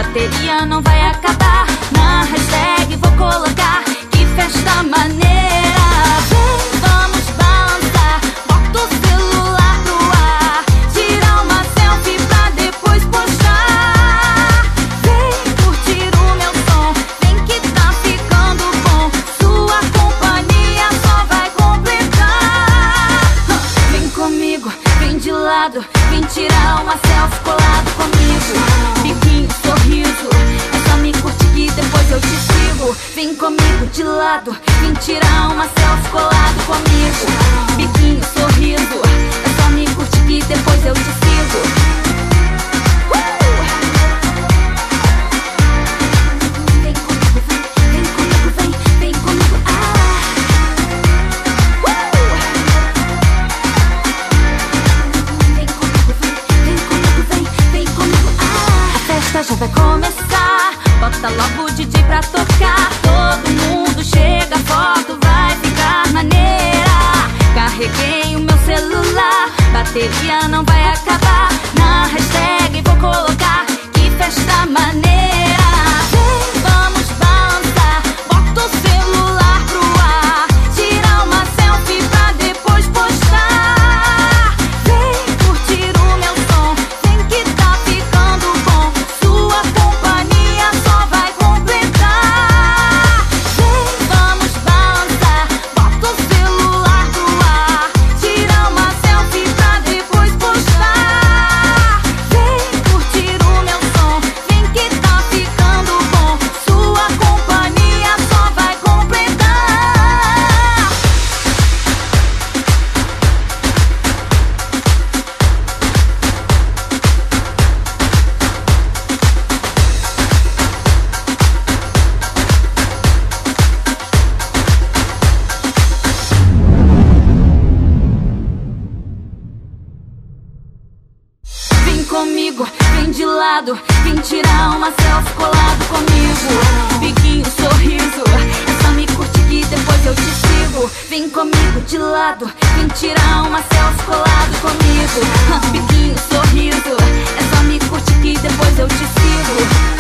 bateria não vai acabar. Na hashtag vou colocar que festa maneira. Vem, vamos balançar, bota o celular pro ar, tirar uma selfie pra depois postar. Vem curtir o meu som, vem que tá ficando bom. Sua companhia só vai completar. Vem comigo, vem de lado, vem tirar uma selfie colado comigo. Biquinho, sorriso, é só me curtir que depois eu te sigo. Vem comigo de lado, vem tirar uma selfie colado comigo. Biquinho, sorriso, é só me curtir que depois eu te sigo. Vem comigo, vem comigo, vem comigo, Vem comigo, vem comigo, A festa já vai começar, bota logo o DJ pra tocar. Todo mundo chega, a foto vai ficar maneira. Carreguei o meu celular, bateria não vai acabar. Na hashtag vou colocar que festa maneira. Vem, vamos balançar, bota o celular pro ar, tirar uma selfie pra depois postar. Vem curtir o meu som, vem que tá ficando bom. Sua companhia só vai completar. Vem, vamos balançar, bota o celular pro ar, tirar uma selfie pra depois postar. Vem curtir o meu som, vem que tá ficando bom. Sua companhia só vai completar. Vem comigo, vem de lado, vem tirar uma selfie colado comigo. Biquinho, sorriso, é só me curtir que depois eu te sigo. Vem comigo de lado, vem tirar uma selfie colado comigo. Biquinho, sorriso, é só me curtir que depois eu te sigo.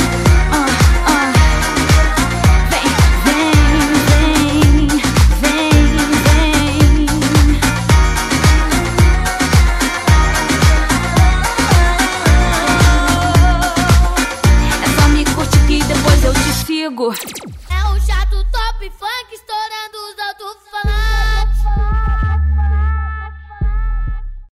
Vem, vem, vem, vem, vem. É só me curtir que depois eu te sigo.